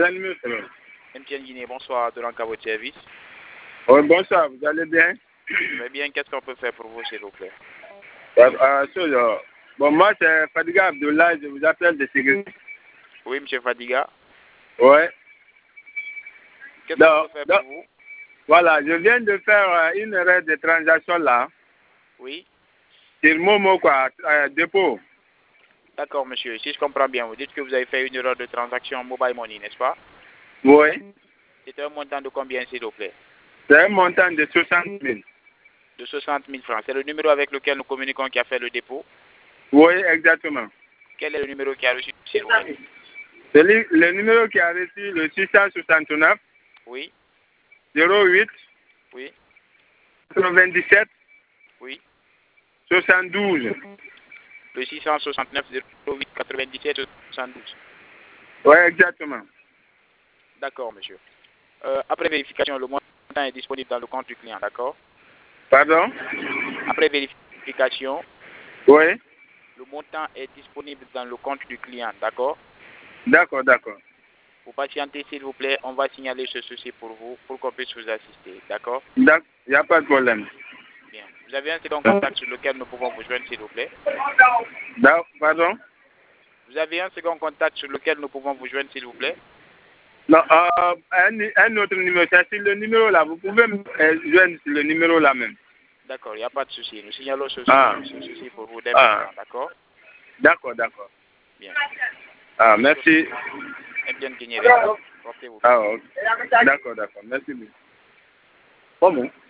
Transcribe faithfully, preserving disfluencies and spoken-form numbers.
M T N Guinée, bonsoir, de l'Anka votre service. Oui, bonsoir, vous allez bien? Je vais bien, qu'est-ce qu'on peut faire pour vous, s'il vous plaît? Euh, euh, bon, moi, c'est Fadiga Abdullah, je vous appelle de sécurité. Oui, M. Fadiga. Oui. Qu'est-ce qu'on peut faire donc, pour vous? Voilà, je viens de faire euh, une erreur de transaction là. Oui. Sur Momo, quoi, euh, dépôt. D'accord, monsieur. Si je comprends bien, vous dites que vous avez fait une erreur de transaction mobile money, n'est-ce pas? Oui. C'était un montant de combien, s'il vous plaît? C'est un montant de soixante mille. De soixante mille francs. C'est le numéro avec lequel nous communiquons qui a fait le dépôt? Oui, exactement. Quel est le numéro qui a reçu, s'il vous plaît? Le, le numéro qui a reçu le six cent soixante-neuf. Oui. zéro huit. Oui. quatre-vingt-dix-sept. Oui. soixante-douze. Le six cent soixante-neuf zéro huit quatre-vingt-dix-sept soixante-douze. Oui, exactement. D'accord, monsieur. Euh, après vérification, le montant est disponible dans le compte du client, d'accord? Pardon? Après vérification, Oui. le montant est disponible dans le compte du client, d'accord? D'accord, d'accord. Pour patienter, s'il vous plaît, on va signaler ce souci pour vous, pour qu'on puisse vous assister, d'accord? D'accord, il n'y a pas de problème. Bien. Vous avez un second contact sur lequel nous pouvons vous joindre, s'il vous plaît? Pardon? Vous avez un second contact sur lequel nous pouvons vous joindre, s'il vous plaît? Non, euh, un, un autre numéro, c'est sur le numéro là. Vous pouvez me euh, joindre sur le numéro là même. D'accord, il n'y a pas de souci. Nous signalons ce, Ah. ce souci pour vous dès Ah. maintenant, d'accord? D'accord, d'accord. Bien. Ah, merci. M T N Guinée, portez-vous. Ah, ok. D'accord, d'accord. Merci beaucoup. Comment?